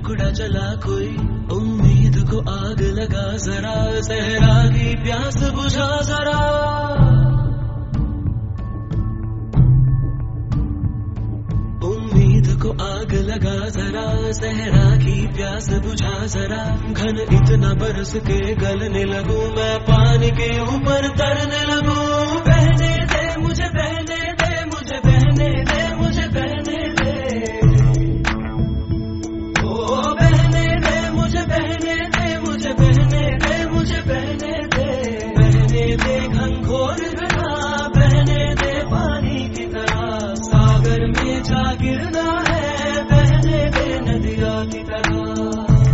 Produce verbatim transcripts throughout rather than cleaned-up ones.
टुकड़ा जला कोई, उम्मीद को आग लगा जरा, सहरा की प्यास बुझा जरा। उम्मीद को आग लगा जरा, सहरा की प्यास बुझा जरा। घन इतना बरस के गलने लगूं, मैं पानी के ऊपर तरने लगूं। बहने दे मुझे, बहने दे मुझे, बहने दे मुझे, बहने दे। ओ बहने दे मुझे, बहने दे मुझे, बहने दे मुझे, बहने दे। बहने दे घनघोर घटा, बहने दे पानी की तरह। सागर में जा गिरना है, बहने दे नदिया की तरह।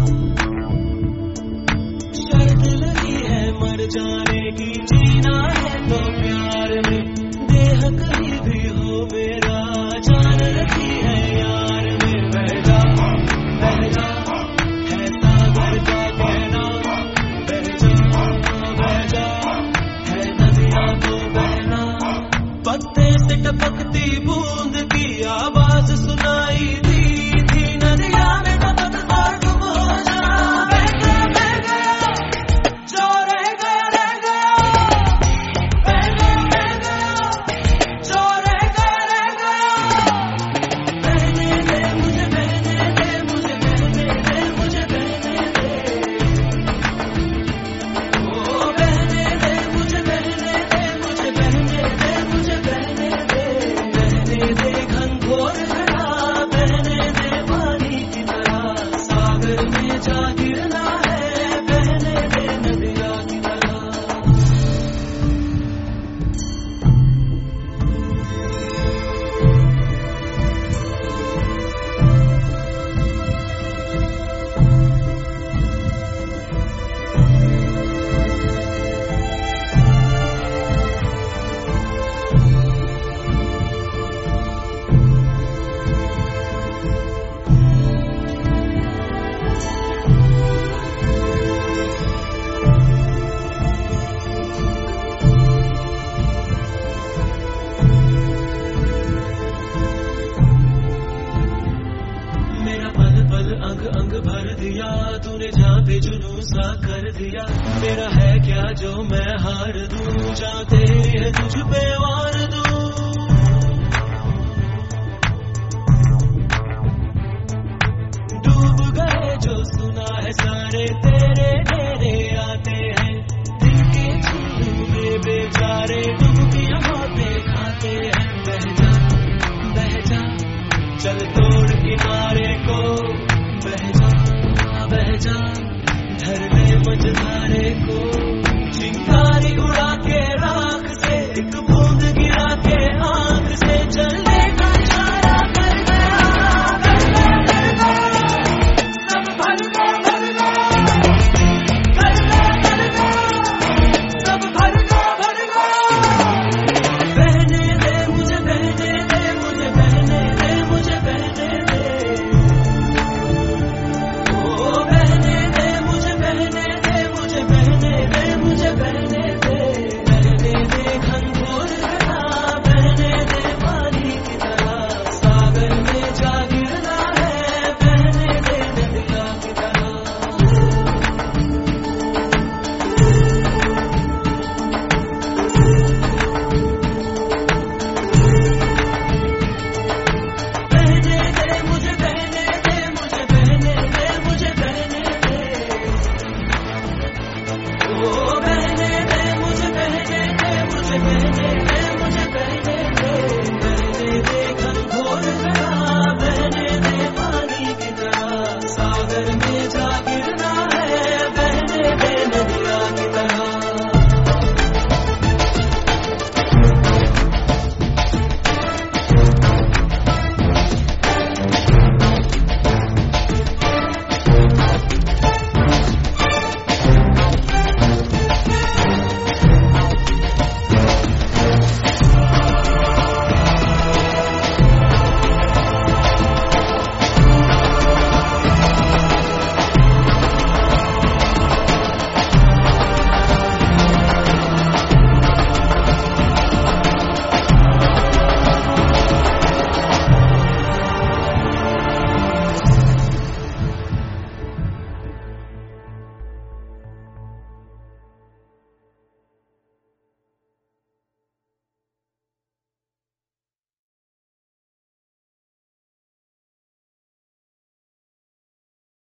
शर्त लगी है मर जाने की, जीना है तो प्यार में। देह कहीं भी हो मेरा, जान रखी है यार में। बह जा बह जा है सागर का कहना, बह जा बह जा है नदिया को बहना। पत्ते से टपकती बूंद की आवाज सुनाई दी थी, नदिया में टपकता डूब हो जा। बह गया बह गया जो रह गया रह गया, बह गया बह गया जो रह गया रह गया। बहने दे मुझे, बहने दे मुझे, बहने दे मुझे, बहने दे। ओ बहने दे मुझे, बहने दे मुझे, बहने दे मुझे, बहने दे। बहने दे घनघोर घटा, बहने दे पानी की तरह। सागर में जा गिरना है, बहने दे नदिया की तरह। मेरा पल पल अंग अंग भर दिया, तूने जहाँ पे जुनून सा कर दिया। मेरा है क्या जो मैं हार दूं, जा तेरी है तुझ पे वार दूं। डूब गए जो सुना है सारे तेरे